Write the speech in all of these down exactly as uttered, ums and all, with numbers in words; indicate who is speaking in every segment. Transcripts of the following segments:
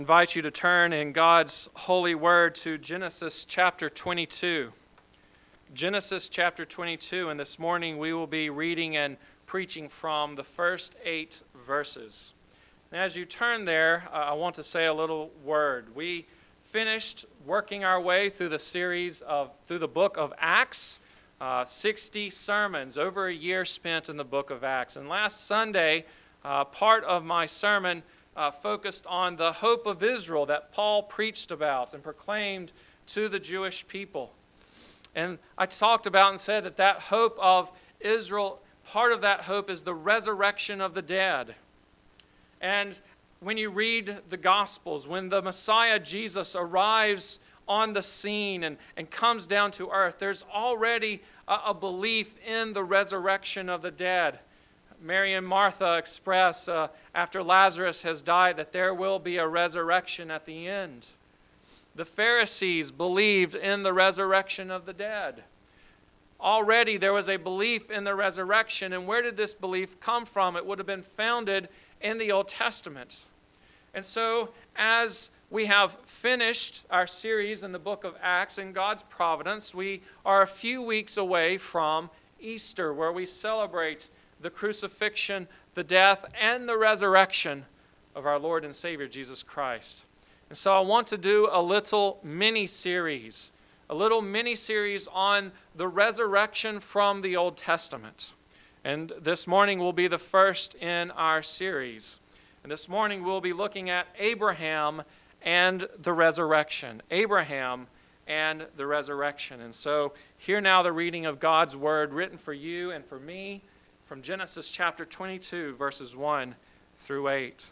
Speaker 1: I invite you to turn in God's holy word to Genesis chapter twenty-two. Genesis chapter twenty-two, and this morning we will be reading and preaching from the first eight verses. And as you turn there, uh, I want to say a little word. We finished working our way through the series of, through the book of Acts, uh, sixty sermons, over a year spent in the book of Acts. And last Sunday, uh, part of my sermon Uh, focused on the hope of Israel that Paul preached about and proclaimed to the Jewish people. And I talked about and said that that hope of Israel, part of that hope is the resurrection of the dead. And when you read the Gospels, when the Messiah Jesus arrives on the scene and, and comes down to earth, there's already a, a belief in the resurrection of the dead. Mary and Martha express uh, after Lazarus has died that there will be a resurrection at the end. The Pharisees believed in the resurrection of the dead. Already there was a belief in the resurrection, and where did this belief come from? It would have been founded in the Old Testament. And so as we have finished our series in the book of Acts in God's providence, we are a few weeks away from Easter, where we celebrate the crucifixion, the death, and the resurrection of our Lord and Savior, Jesus Christ. And so I want to do a little mini-series, a little mini-series on the resurrection from the Old Testament. And this morning will be the first in our series. And this morning we'll be looking at Abraham and the resurrection. Abraham and the resurrection. And so hear now the reading of God's word written for you and for me, from Genesis chapter twenty-two, verses one through eight.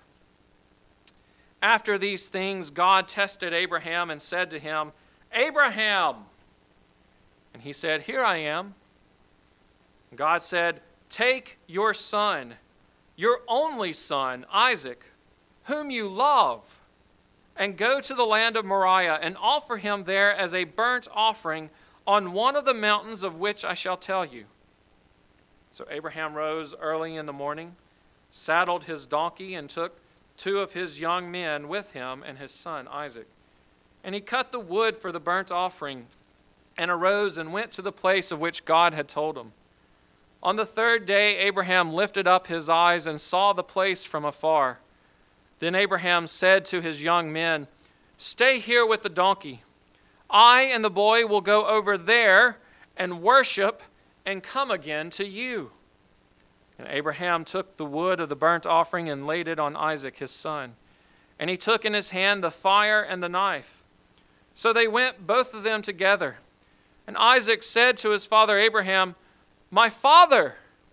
Speaker 1: After these things, God tested Abraham and said to him, "Abraham!" And he said, "Here I am." And God said, "Take your son, your only son, Isaac, whom you love, and go to the land of Moriah and offer him there as a burnt offering on one of the mountains of which I shall tell you." So Abraham rose early in the morning, saddled his donkey, and took two of his young men with him and his son Isaac. And he cut the wood for the burnt offering and arose and went to the place of which God had told him. On the third day, Abraham lifted up his eyes and saw the place from afar. Then Abraham said to his young men, "Stay here with the donkey. I and the boy will go over there and worship and come again to you." And Abraham took the wood of the burnt offering and laid it on Isaac his son. And he took in his hand the fire and the knife. So they went both of them together. And Isaac said to his father Abraham, "My father!"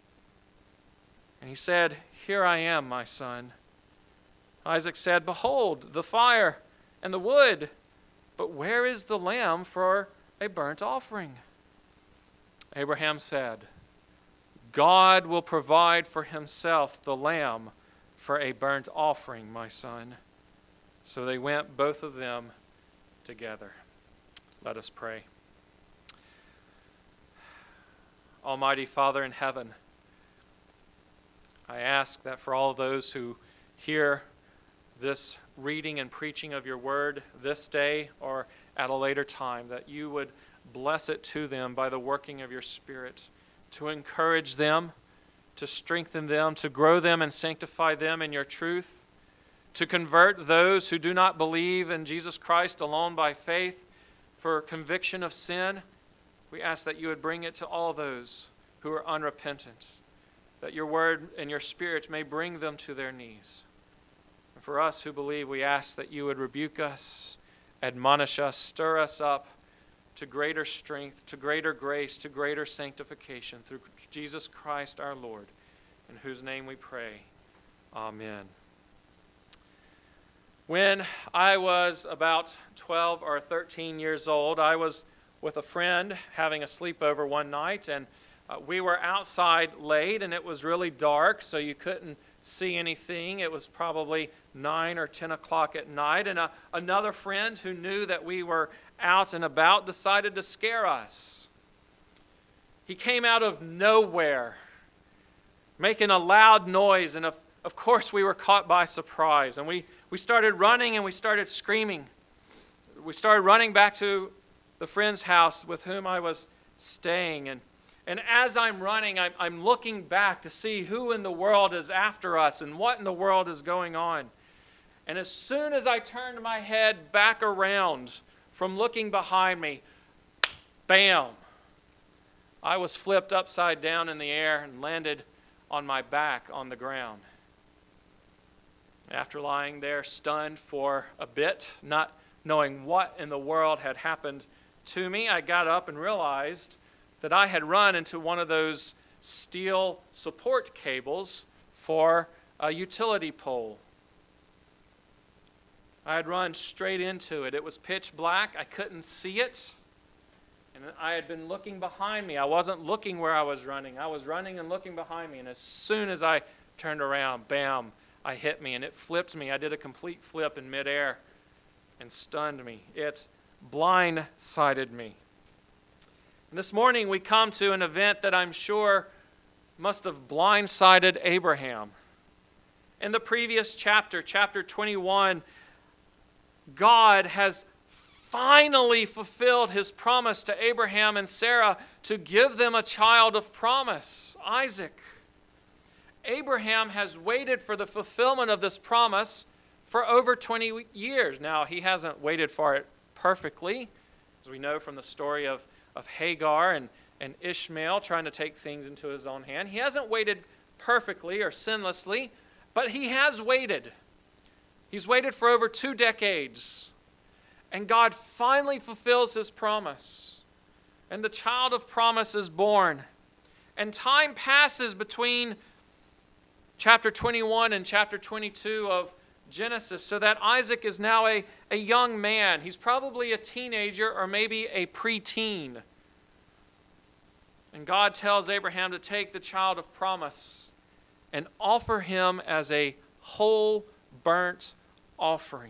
Speaker 1: And he said, "Here I am, my son." Isaac said, "Behold, the fire and the wood, but where is the lamb for a burnt offering?" Abraham said, "God will provide for himself the lamb for a burnt offering, my son." So they went both of them together. Let us pray. Almighty Father in heaven, I ask that for all those who hear this reading and preaching of your word this day or at a later time, that you would bless it to them by the working of your Spirit, to encourage them, to strengthen them, to grow them and sanctify them in your truth, to convert those who do not believe in Jesus Christ alone by faith for conviction of sin. We ask that you would bring it to all those who are unrepentant, that your word and your Spirit may bring them to their knees. And for us who believe, we ask that you would rebuke us, admonish us, stir us up to greater strength, to greater grace, to greater sanctification through Jesus Christ our Lord, in whose name we pray. Amen. When I was about twelve or thirteen years old, I was with a friend having a sleepover one night, and uh, we were outside late, and it was really dark, so you couldn't see anything. It was probably nine or ten o'clock at night, and uh, another friend who knew that we were out and about decided to scare us. He came out of nowhere, making a loud noise and a, of course, we were caught by surprise. And we, we started running and we started screaming. We started running back to the friend's house with whom I was staying. And, and as I'm running, I'm, I'm looking back to see who in the world is after us and what in the world is going on. And as soon as I turned my head back around from looking behind me, bam, I was flipped upside down in the air and landed on my back on the ground. After lying there stunned for a bit, not knowing what in the world had happened to me, I got up and realized that I had run into one of those steel support cables for a utility pole. I had run straight into it. It was pitch black. I couldn't see it. And I had been looking behind me. I wasn't looking where I was running. I was running and looking behind me. And as soon as I turned around, bam, I hit me. And it flipped me. I did a complete flip in midair and stunned me. It blindsided me. And this morning we come to an event that I'm sure must have blindsided Abraham. In the previous chapter, chapter twenty-one, God has finally fulfilled his promise to Abraham and Sarah to give them a child of promise, Isaac. Abraham has waited for the fulfillment of this promise for over twenty years. Now, he hasn't waited for it perfectly, as we know from the story of, of Hagar and, and Ishmael trying to take things into his own hand. He hasn't waited perfectly or sinlessly, but he has waited. He's waited for over two decades. And God finally fulfills his promise. And the child of promise is born. And time passes between chapter twenty-one and chapter twenty-two of Genesis, so that Isaac is now a, a young man. He's probably a teenager or maybe a preteen. And God tells Abraham to take the child of promise and offer him as a whole burnt offering,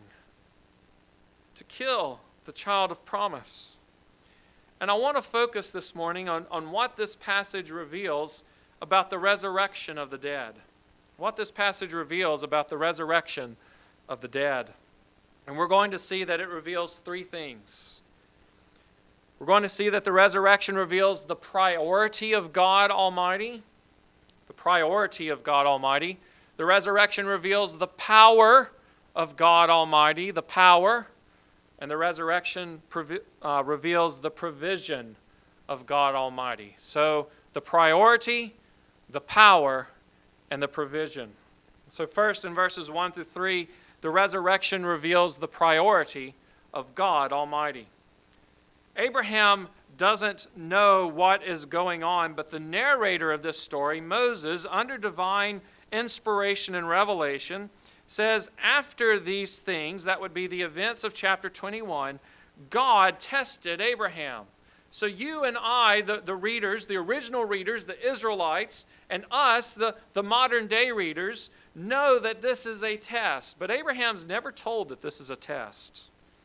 Speaker 1: to kill the child of promise. And I want to focus this morning on, on what this passage reveals about the resurrection of the dead. What this passage reveals about the resurrection of the dead. And we're going to see that it reveals three things. We're going to see that the resurrection reveals the priority of God Almighty. The priority of God Almighty. The resurrection reveals the power of God Almighty, the power. And the resurrection provi- uh, reveals the provision of God Almighty. So the priority, the power, and the provision. So first in verses one through three, the resurrection reveals the priority of God Almighty. Abraham doesn't know what is going on, but the narrator of this story, Moses, under divine inspiration and revelation, says after these things, that would be the events of chapter twenty-one, God tested Abraham. So you and I, the, the readers, the original readers, the Israelites, and us, the, the modern day readers, know that this is a test. But Abraham's never told that this is a test.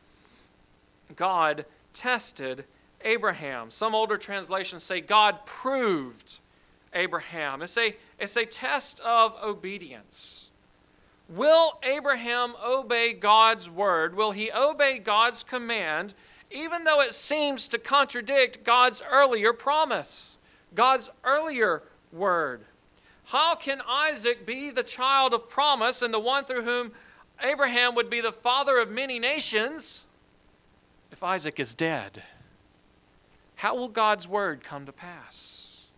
Speaker 1: God tested Abraham. Some older translations say God proved Abraham. It's a, it's a test of obedience. Will Abraham obey God's word? Will he obey God's command, even though it seems to contradict God's earlier promise, God's earlier word? How can Isaac be the child of promise and the one through whom Abraham would be the father of many nations if Isaac is dead? How will God's word come to pass?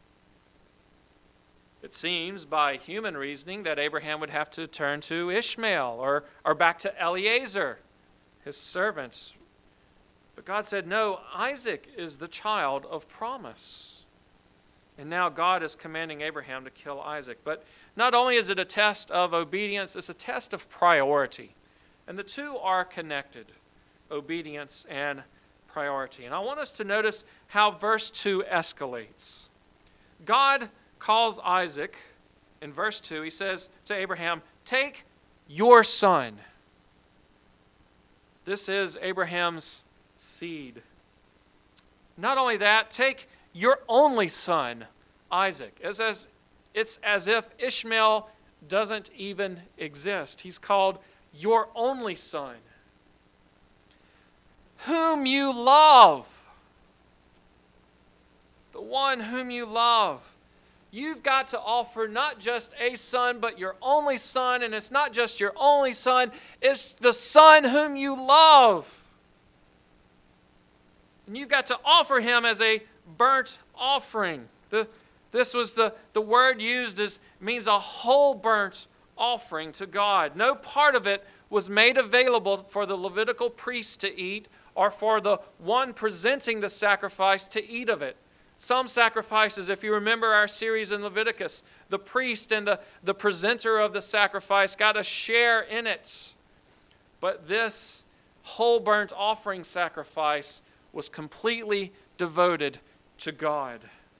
Speaker 1: It seems by human reasoning that Abraham would have to turn to Ishmael or, or back to Eliezer, his servant. But God said, no, Isaac is the child of promise. And now God is commanding Abraham to kill Isaac. But not only is it a test of obedience, it's a test of priority. And the two are connected, obedience and priority. And I want us to notice how verse two escalates. God calls Isaac, in verse two, he says to Abraham, take your son. This is Abraham's seed. Not only that, take your only son, Isaac. It's as, it's as if Ishmael doesn't even exist. He's called your only son, whom you love. The one whom you love. You've got to offer not just a son, but your only son. And it's not just your only son, it's the son whom you love. And you've got to offer him as a burnt offering. The, this was the, the word used as means a whole burnt offering to God. No part of it was made available for the Levitical priest to eat or for the one presenting the sacrifice to eat of it. Some sacrifices, if you remember our series in Leviticus, the priest and the, the presenter of the sacrifice got a share in it. But this whole burnt offering sacrifice was completely devoted to God.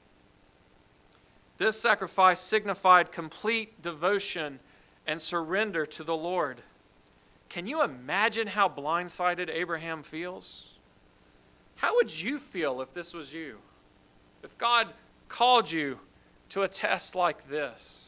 Speaker 1: This sacrifice signified complete devotion and surrender to the Lord. Can you imagine how blindsided Abraham feels? How would you feel if this was you? If God called you to a test like this?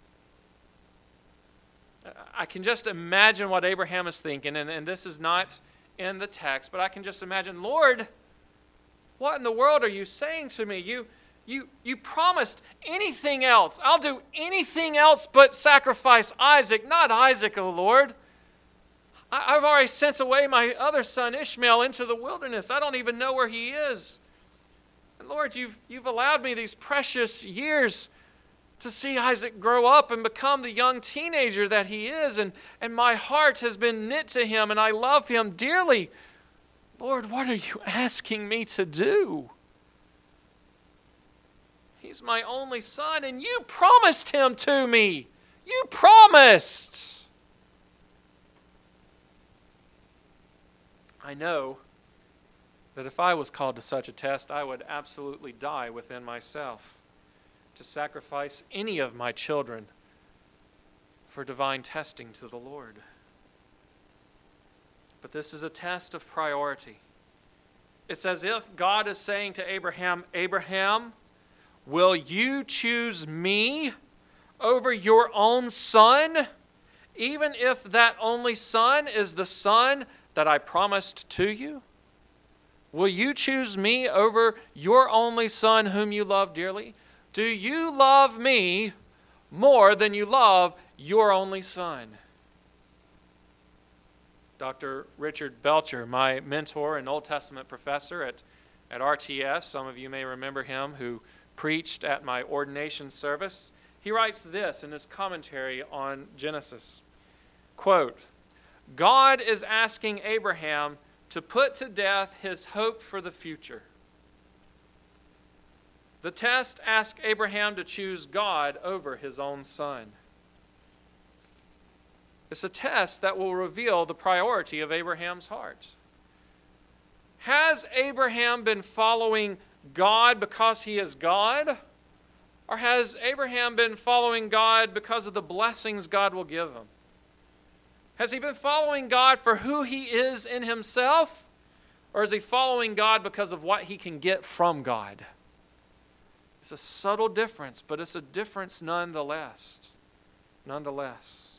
Speaker 1: I can just imagine what Abraham is thinking, and, and this is not in the text, but I can just imagine, Lord, what in the world are you saying to me? You, you, you promised anything else. I'll do anything else but sacrifice Isaac, not Isaac, O Lord. I, I've already sent away my other son Ishmael into the wilderness. I don't even know where he is. And Lord, you've, you've allowed me these precious years to see Isaac grow up and become the young teenager that he is. And, and my heart has been knit to him, and I love him dearly. Lord, what are you asking me to do? He's my only son, and you promised him to me. You promised. I know that if I was called to such a test, I would absolutely die within myself to sacrifice any of my children for divine testing to the Lord. But this is a test of priority. It's as if God is saying to Abraham, Abraham, will you choose me over your own son, even if that only son is the son that I promised to you? Will you choose me over your only son whom you love dearly? Do you love me more than you love your only son? Doctor Richard Belcher, my mentor and Old Testament professor at, at R T S, some of you may remember him, who preached at my ordination service. He writes this in his commentary on Genesis. Quote, God is asking Abraham to put to death his hope for the future. The test asked Abraham to choose God over his own son. It's a test that will reveal the priority of Abraham's heart. Has Abraham been following God because he is God? Or has Abraham been following God because of the blessings God will give him? Has he been following God for who he is in himself? Or is he following God because of what he can get from God? It's a subtle difference, but it's a difference nonetheless. Nonetheless.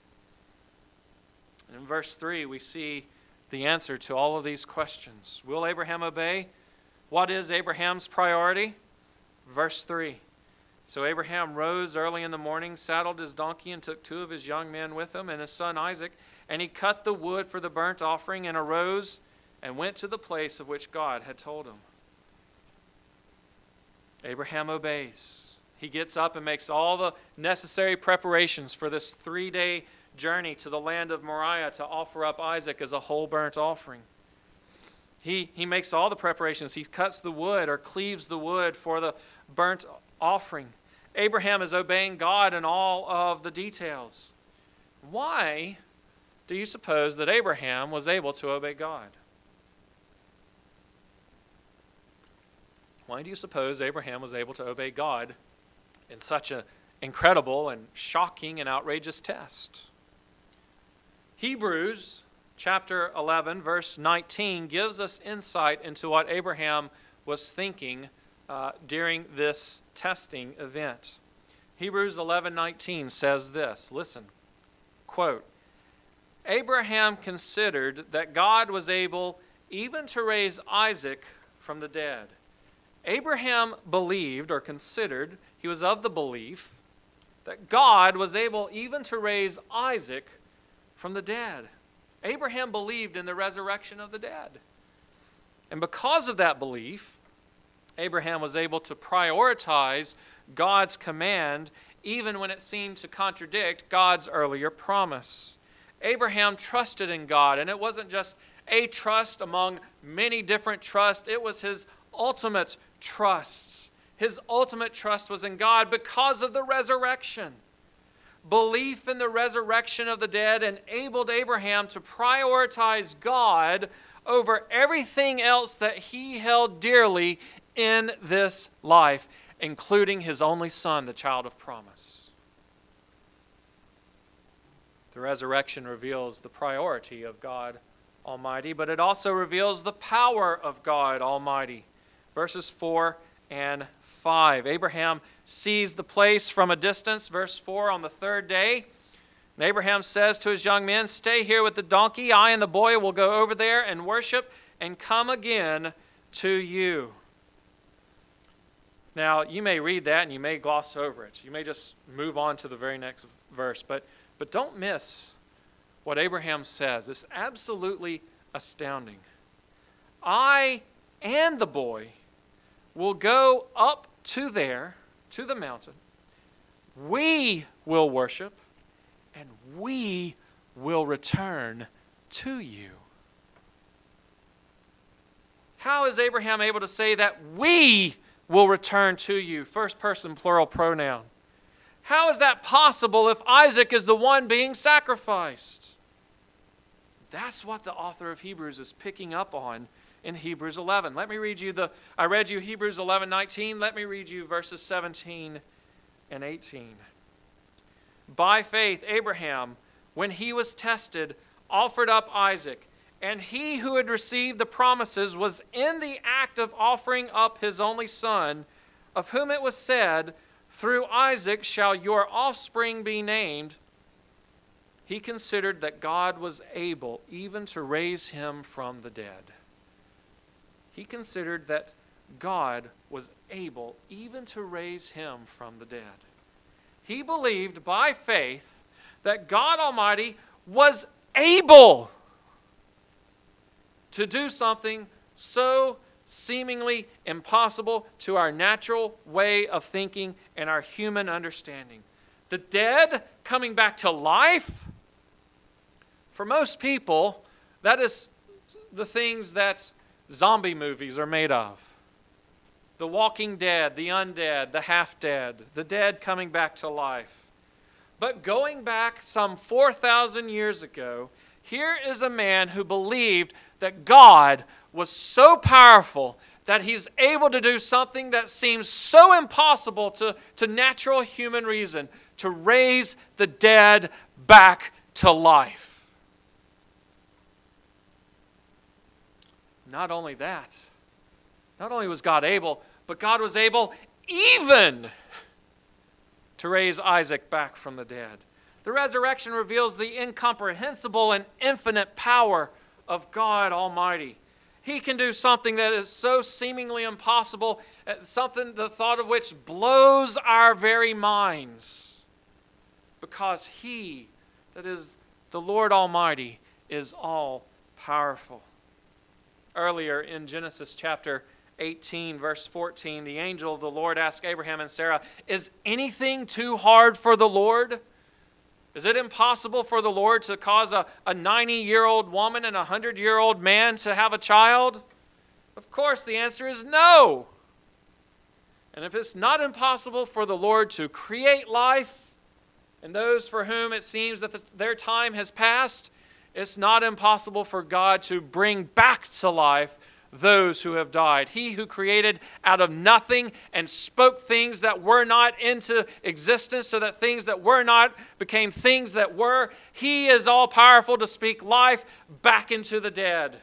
Speaker 1: And in verse three, we see the answer to all of these questions. Will Abraham obey? What is Abraham's priority? Verse three. So Abraham rose early in the morning, saddled his donkey, and took two of his young men with him and his son Isaac. And he cut the wood for the burnt offering and arose and went to the place of which God had told him. Abraham obeys. He gets up and makes all the necessary preparations for this three-day journey to the land of Moriah to offer up Isaac as a whole burnt offering. He, he makes all the preparations. He cuts the wood or cleaves the wood for the burnt offering. Abraham is obeying God in all of the details. Why do you suppose that Abraham was able to obey God? Why do you suppose Abraham was able to obey God in such an incredible and shocking and outrageous test? Hebrews chapter eleven, verse nineteen gives us insight into what Abraham was thinking uh, during this testing event. Hebrews eleven nineteen says this. Listen, quote, Abraham considered that God was able even to raise Isaac from the dead. Abraham believed or considered, he was of the belief, that God was able even to raise Isaac from the dead. Abraham believed in the resurrection of the dead. And because of that belief, Abraham was able to prioritize God's command even when it seemed to contradict God's earlier promise. Abraham trusted in God, and it wasn't just a trust among many different trusts. It was his ultimate trust. His ultimate trust was in God because of the resurrection. Belief in the resurrection of the dead enabled Abraham to prioritize God over everything else that he held dearly in this life, including his only son, the child of promise. The resurrection reveals the priority of God Almighty, but it also reveals the power of God Almighty. Verses four and five. Abraham sees the place from a distance. Verse four, on the third day, and Abraham says to his young men, stay here with the donkey. I and the boy will go over there and worship and come again to you. Now, you may read that and you may gloss over it. You may just move on to the very next verse. But, but don't miss what Abraham says. It's absolutely astounding. I and the boy will go up to there, to the mountain. We will worship, and we will return to you. How is Abraham able to say that we will return to you? First person plural pronoun. How is that possible if Isaac is the one being sacrificed? That's what the author of Hebrews is picking up on in Hebrews eleven. Let me read you the, I read you Hebrews eleven nineteen. Let me read you verses seventeen and eighteen. By faith, Abraham, when he was tested, offered up Isaac. And he who had received the promises was in the act of offering up his only son, of whom it was said, through Isaac shall your offspring be named. He considered that God was able even to raise him from the dead. He considered that God was able even to raise him from the dead. He believed by faith that God Almighty was able to do something so seemingly impossible to our natural way of thinking and our human understanding. The dead coming back to life? For most people, that is the things that zombie movies are made of. The walking dead, the undead, the half-dead, the dead coming back to life. But going back some four thousand years ago, here is a man who believed that God was so powerful that he's able to do something that seems so impossible to, to natural human reason, to raise the dead back to life. Not only that, not only was God able, but God was able even to raise Isaac back from the dead. The resurrection reveals the incomprehensible and infinite power of God Almighty. He can do something that is so seemingly impossible, something the thought of which blows our very minds, because He, that is the Lord Almighty, is all powerful. Earlier in Genesis chapter eighteen, verse fourteen, the angel of the Lord asked Abraham and Sarah, is anything too hard for the Lord? Is it impossible for the Lord to cause a, a ninety-year-old woman and a hundred-year-old man to have a child? Of course, the answer is no. And if it's not impossible for the Lord to create life, and those for whom it seems that the, their time has passed, it's not impossible for God to bring back to life those who have died. He who created out of nothing and spoke things that were not into existence so that things that were not became things that were. He is all powerful to speak life back into the dead.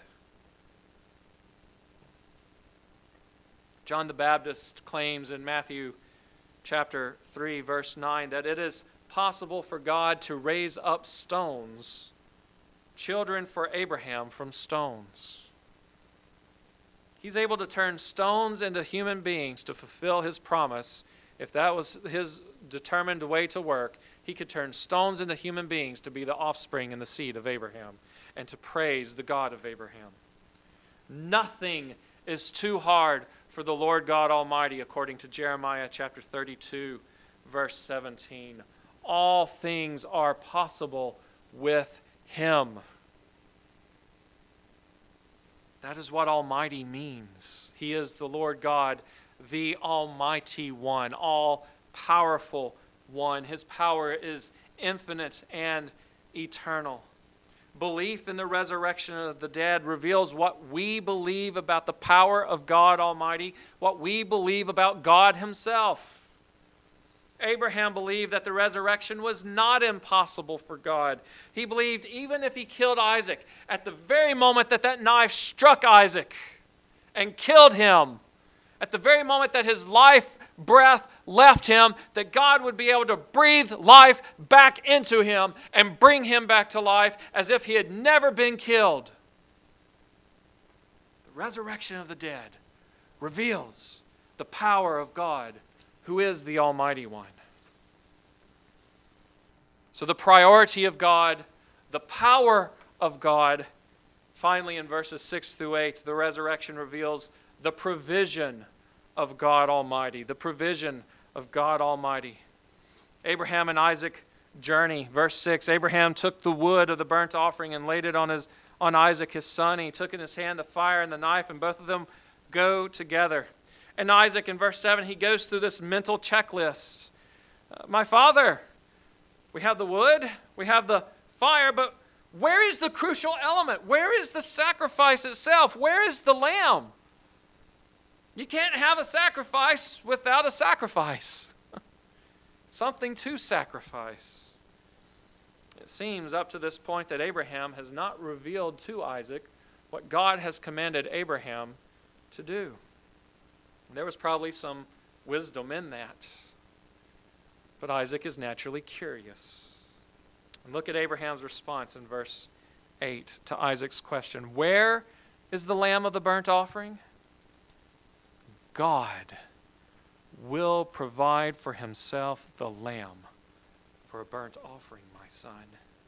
Speaker 1: John the Baptist claims in Matthew chapter three, verse nine, that it is possible for God to raise up stones, children for Abraham from stones. He's able to turn stones into human beings to fulfill his promise. If that was his determined way to work, he could turn stones into human beings to be the offspring and the seed of Abraham and to praise the God of Abraham. Nothing is too hard for the Lord God Almighty, according to Jeremiah chapter thirty-two, verse seventeen. All things are possible with him. That is what Almighty means. He is the Lord God, the Almighty One, all-powerful One. His power is infinite and eternal. Belief in the resurrection of the dead reveals what we believe about the power of God Almighty, what we believe about God himself. Abraham believed that the resurrection was not impossible for God. He believed even if he killed Isaac, at the very moment that that knife struck Isaac and killed him, at the very moment that his life breath left him, that God would be able to breathe life back into him and bring him back to life as if he had never been killed. The resurrection of the dead reveals the power of God, who is the Almighty One. So the priority of God, the power of God, finally in verses six through eight, the resurrection reveals the provision of God Almighty, the provision of God Almighty. Abraham and Isaac journey, verse six, Abraham took the wood of the burnt offering and laid it on his on Isaac his son. He took in his hand the fire and the knife, and both of them go together. And Isaac, in verse seven, he goes through this mental checklist. Uh, my father, we have the wood, we have the fire, but where is the crucial element? Where is the sacrifice itself? Where is the lamb? You can't have a sacrifice without a sacrifice. Something to sacrifice. It seems up to this point that Abraham has not revealed to Isaac what God has commanded Abraham to do. There was probably some wisdom in that. But Isaac is naturally curious. And look at Abraham's response in verse eight to Isaac's question. Where is the lamb of the burnt offering? God will provide for himself the lamb for a burnt offering, my son.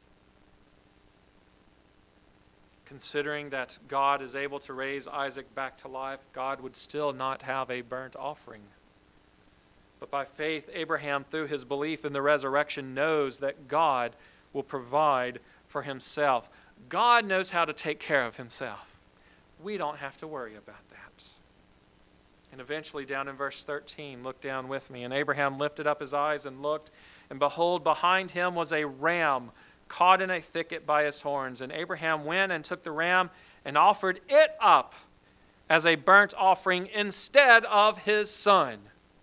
Speaker 1: Considering that God is able to raise Isaac back to life, God would still not have a burnt offering. But by faith, Abraham, through his belief in the resurrection, knows that God will provide for himself. God knows how to take care of himself. We don't have to worry about that. And eventually, down in verse thirteen, look down with me. And Abraham lifted up his eyes and looked, and behold, behind him was a ram caught in a thicket by his horns. And Abraham went and took the ram and offered it up as a burnt offering instead of his son.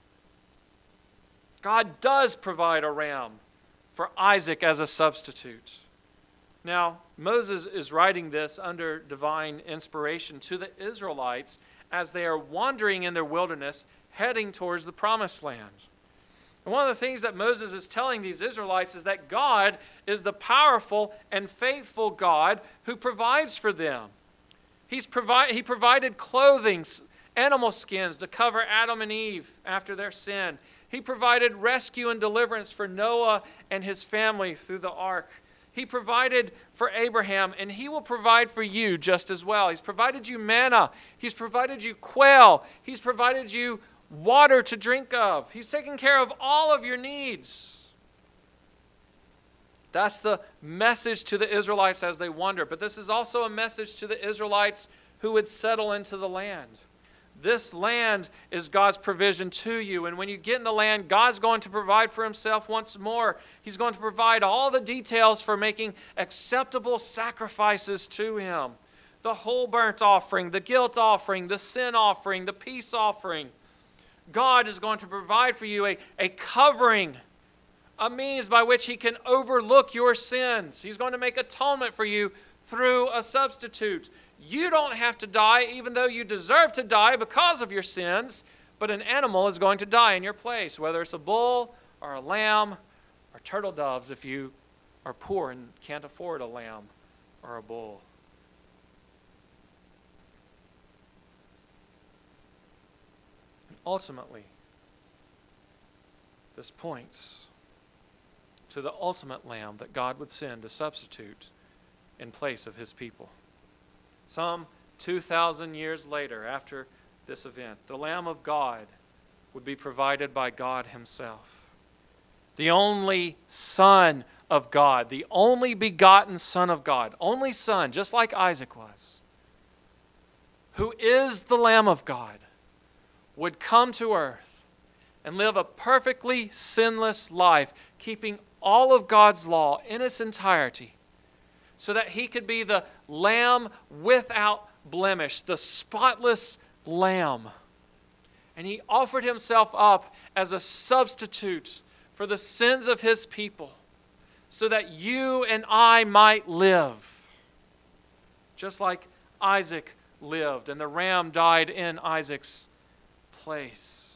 Speaker 1: God does provide a ram for Isaac as a substitute. Now, Moses is writing this under divine inspiration to the Israelites as they are wandering in their wilderness, heading towards the promised land. And one of the things that Moses is telling these Israelites is that God is the powerful and faithful God who provides for them. He's provi- he provided clothing, animal skins to cover Adam and Eve after their sin. He provided rescue and deliverance for Noah and his family through the ark. He provided for Abraham, and he will provide for you just as well. He's provided you manna. He's provided you quail. He's provided you water to drink of. He's taken care of all of your needs. That's the message to the Israelites as they wander. But this is also a message to the Israelites who would settle into the land. This land is God's provision to you. And when you get in the land, God's going to provide for himself once more. He's going to provide all the details for making acceptable sacrifices to him. The whole burnt offering, the guilt offering, the sin offering, the peace offering. God is going to provide for you a, a covering, a means by which he can overlook your sins. He's going to make atonement for you through a substitute. You don't have to die even though you deserve to die because of your sins, but an animal is going to die in your place, whether it's a bull or a lamb or turtle doves if you are poor and can't afford a lamb or a bull. And ultimately, this points to the ultimate lamb that God would send to substitute in place of his people. Some two thousand years later, after this event, the Lamb of God would be provided by God himself. The only Son of God, the only begotten Son of God, only Son, just like Isaac was, who is the Lamb of God, would come to earth and live a perfectly sinless life, keeping all of God's law in its entirety, so that he could be the Lamb without blemish, the spotless Lamb. And he offered himself up as a substitute for the sins of his people, so that you and I might live. Just like Isaac lived, and the ram died in Isaac's place.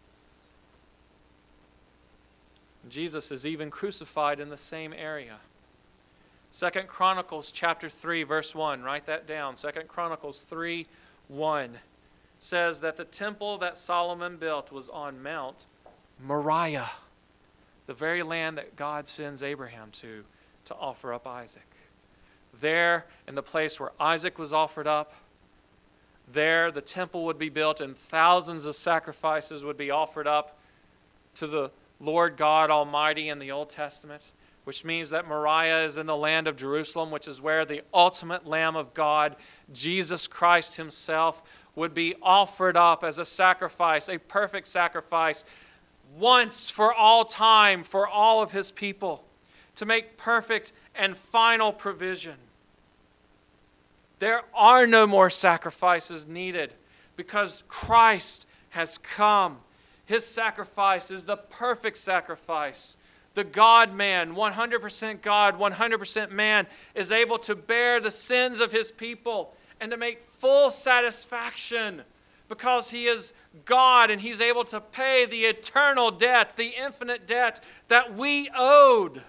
Speaker 1: Jesus is even crucified in the same area. Second Chronicles chapter three, verse one, write that down. Second Chronicles three, one says that the temple that Solomon built was on Mount Moriah, the very land that God sends Abraham to, to offer up Isaac. There, in the place where Isaac was offered up, there the temple would be built and thousands of sacrifices would be offered up to the Lord God Almighty in the Old Testament, which means that Moriah is in the land of Jerusalem, which is where the ultimate Lamb of God, Jesus Christ himself, would be offered up as a sacrifice, a perfect sacrifice, once for all time for all of his people, to make perfect and final provision. There are no more sacrifices needed because Christ has come. His sacrifice is the perfect sacrifice. The God-man, one hundred percent God, one hundred percent man, is able to bear the sins of his people and to make full satisfaction because he is God and he's able to pay the eternal debt, the infinite debt that we owed,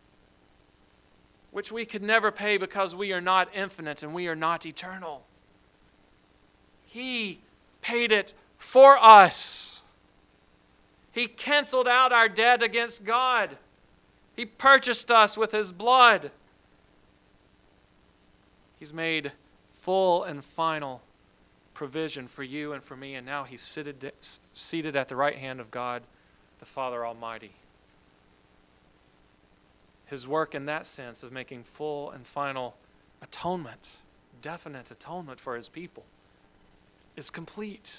Speaker 1: which we could never pay because we are not infinite and we are not eternal. He paid it for us. He canceled out our debt against God. He purchased us with his blood. He's made full and final provision for you and for me, and now he's seated, seated at the right hand of God, the Father Almighty. His work in that sense of making full and final atonement, definite atonement for his people, is complete.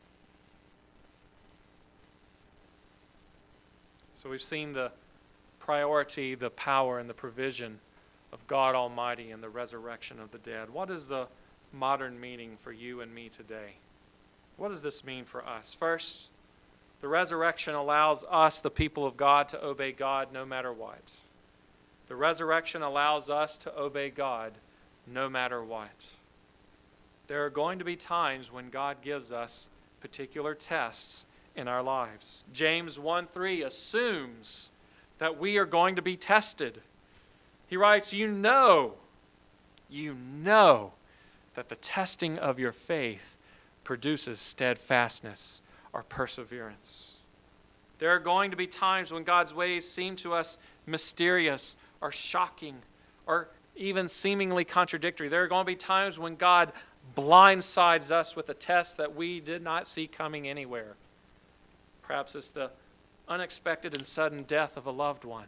Speaker 1: So we've seen the priority, the power, and the provision of God Almighty and the resurrection of the dead. What is the modern meaning for you and me today? What does this mean for us? First, the resurrection allows us, the people of God, to obey God no matter what. The resurrection allows us to obey God no matter what. There are going to be times when God gives us particular tests in our lives. James one three assumes that we are going to be tested. He writes, you know, you know that the testing of your faith produces steadfastness or perseverance. There are going to be times when God's ways seem to us mysterious or shocking or even seemingly contradictory. There are going to be times when God blindsides us with a test that we did not see coming anywhere. Perhaps it's the unexpected and sudden death of a loved one.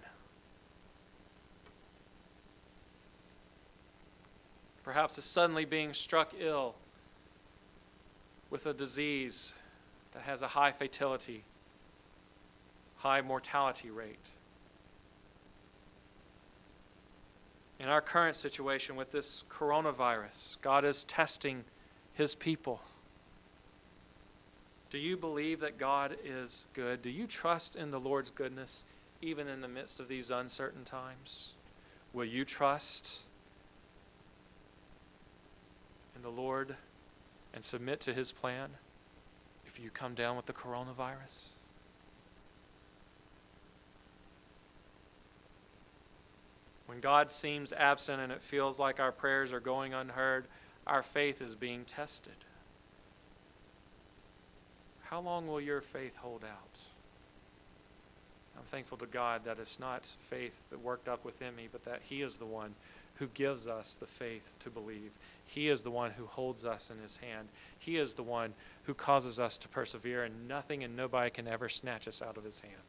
Speaker 1: Perhaps it's suddenly being struck ill with a disease that has a high fatality, high mortality rate. In our current situation with this coronavirus, God is testing his people. Do you believe that God is good? Do you trust in the Lord's goodness even in the midst of these uncertain times? Will you trust in the Lord and submit to his plan? If if you come down with the coronavirus? When God seems absent and it feels like our prayers are going unheard, our faith is being tested. How long will your faith hold out? I'm thankful to God that it's not faith that worked up within me, but that He is the one who gives us the faith to believe. He is the one who holds us in His hand. He is the one who causes us to persevere, and nothing and nobody can ever snatch us out of His hand.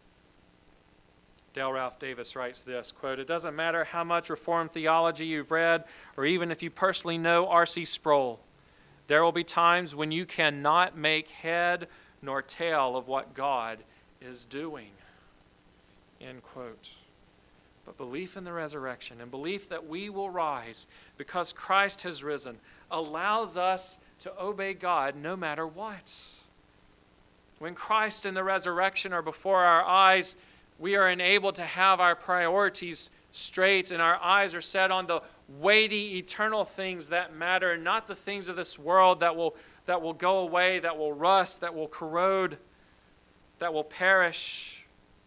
Speaker 1: Dale Ralph Davis writes this, quote, "It doesn't matter how much Reformed theology you've read, or even if you personally know R C Sproul, there will be times when you cannot make head nor tail of what God is doing." End quote. But belief in the resurrection and belief that we will rise because Christ has risen allows us to obey God no matter what. When Christ and the resurrection are before our eyes, we are enabled to have our priorities straight, and our eyes are set on the weighty, eternal things that matter, not the things of this world that will, that will go away, that will rust, that will corrode, that will perish.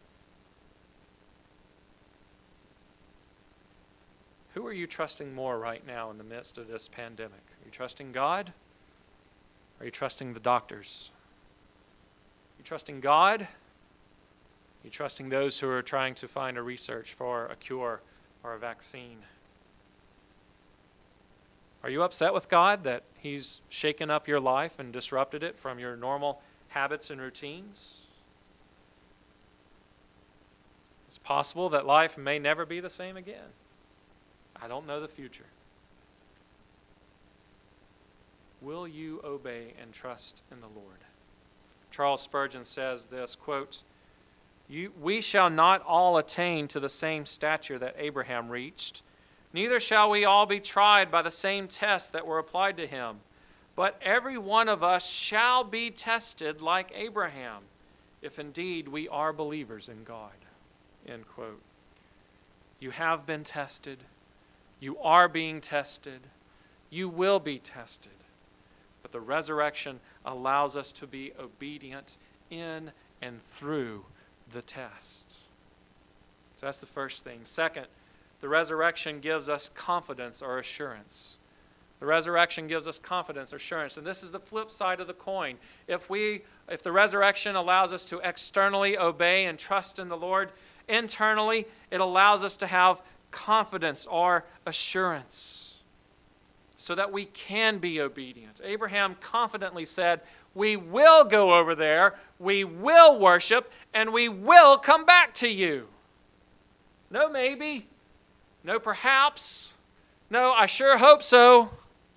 Speaker 1: Who are you trusting more right now in the midst of this pandemic? Are you trusting God? Or are you trusting the doctors? Are you trusting God? Are you trusting those who are trying to find a research for a cure or a vaccine? Are you upset with God that He's shaken up your life and disrupted it from your normal habits and routines? It's possible that life may never be the same again. I don't know the future. Will you obey and trust in the Lord? Charles Spurgeon says this, quote, You, we shall not all attain to the same stature that Abraham reached. Neither shall we all be tried by the same tests that were applied to him. But every one of us shall be tested like Abraham, if indeed we are believers in God. End quote. You have been tested. You are being tested. You will be tested. But the resurrection allows us to be obedient in and through the test. So that's the first thing. Second, the resurrection gives us confidence or assurance. The resurrection gives us confidence or assurance. And this is the flip side of the coin. If we, if the resurrection allows us to externally obey and trust in the Lord, internally it allows us to have confidence or assurance so that we can be obedient. Abraham confidently said, we will go over there, we will worship, and we will come back to you. No maybe, no perhaps, no I sure hope so.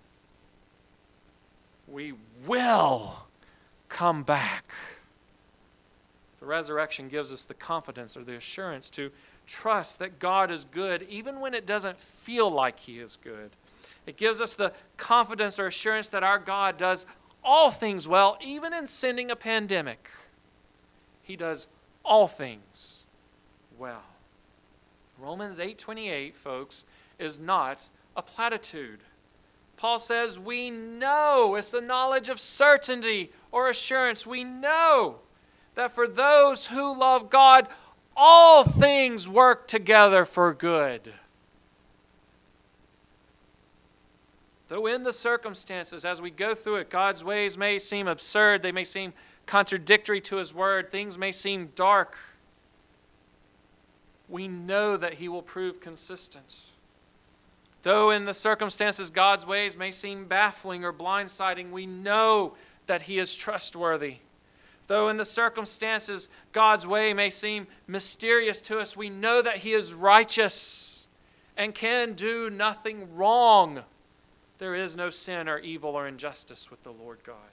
Speaker 1: We will come back. The resurrection gives us the confidence or the assurance to trust that God is good even when it doesn't feel like He is good. It gives us the confidence or assurance that our God does all things well, even in sending a pandemic. He does all things well. Romans eight twenty-eight, folks, is not a platitude. Paul says we know, it's the knowledge of certainty or assurance. We know that for those who love God, all things work together for good. Though in the circumstances, as we go through it, God's ways may seem absurd, they may seem contradictory to His word, things may seem dark, we know that He will prove consistent. Though in the circumstances God's ways may seem baffling or blindsiding, we know that He is trustworthy. Though in the circumstances God's way may seem mysterious to us, we know that He is righteous and can do nothing wrong. There is no sin or evil or injustice with the Lord God.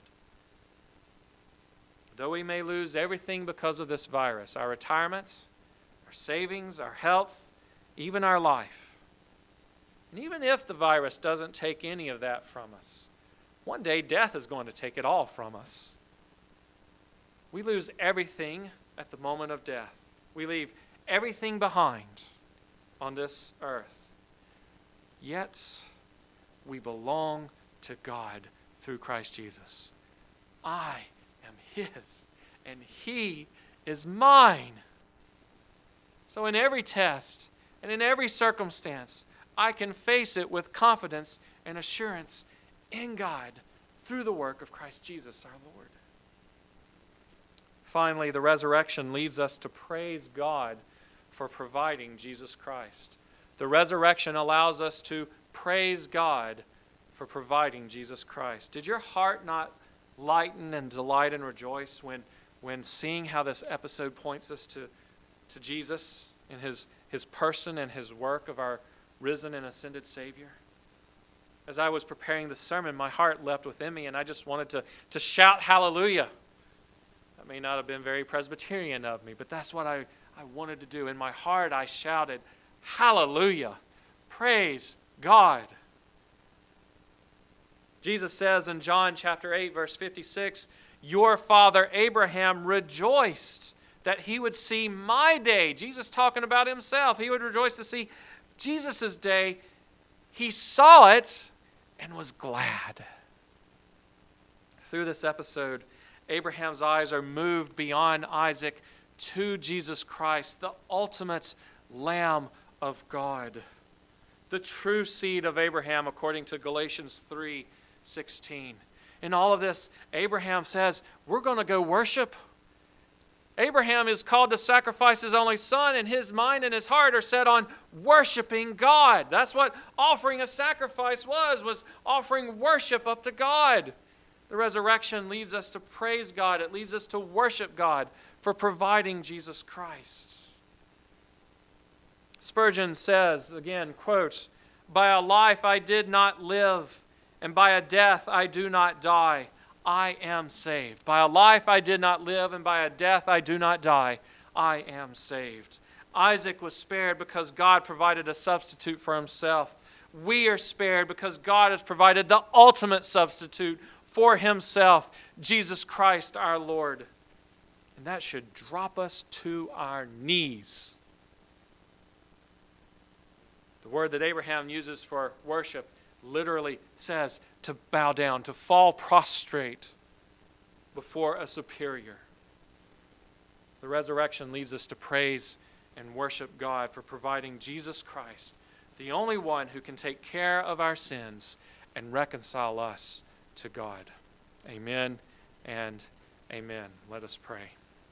Speaker 1: Though we may lose everything because of this virus, our retirements, our savings, our health, even our life, and even if the virus doesn't take any of that from us, one day death is going to take it all from us. We lose everything at the moment of death. We leave everything behind on this earth. Yet, we belong to God through Christ Jesus. I His, and He is mine. So in every test and in every circumstance, I can face it with confidence and assurance in God through the work of Christ Jesus our Lord. Finally, the resurrection leads us to praise God for providing Jesus Christ. The resurrection allows us to praise God for providing Jesus Christ. Did your heart not lighten and delight and rejoice when, when seeing how this episode points us to, to Jesus and his, his person and his work of our risen and ascended Savior? As I was preparing the sermon, my heart leapt within me, and I just wanted to, to shout hallelujah. That may not have been very Presbyterian of me, but that's what I, I wanted to do. In my heart, I shouted, hallelujah, praise God. Jesus says in John chapter eight, verse fifty-six, your father Abraham rejoiced that he would see my day. Jesus talking about himself. He would rejoice to see Jesus' day. He saw it and was glad. Through this episode, Abraham's eyes are moved beyond Isaac to Jesus Christ, the ultimate Lamb of God, the true seed of Abraham, according to Galatians three sixteen. In all of this, Abraham says, we're going to go worship. Abraham is called to sacrifice his only son, and his mind and his heart are set on worshiping God. That's what offering a sacrifice was, was offering worship up to God. The resurrection leads us to praise God. It leads us to worship God for providing Jesus Christ. Spurgeon says, again, quotes, by a life I did not live, and by a death I do not die, I am saved. By a life I did not live, and by a death I do not die, I am saved. Isaac was spared because God provided a substitute for himself. We are spared because God has provided the ultimate substitute for himself, Jesus Christ our Lord. And that should drop us to our knees. The word that Abraham uses for worship literally says to bow down, to fall prostrate before a superior. The resurrection leads us to praise and worship God for providing Jesus Christ, the only one who can take care of our sins and reconcile us to God. Amen and amen. Let us pray.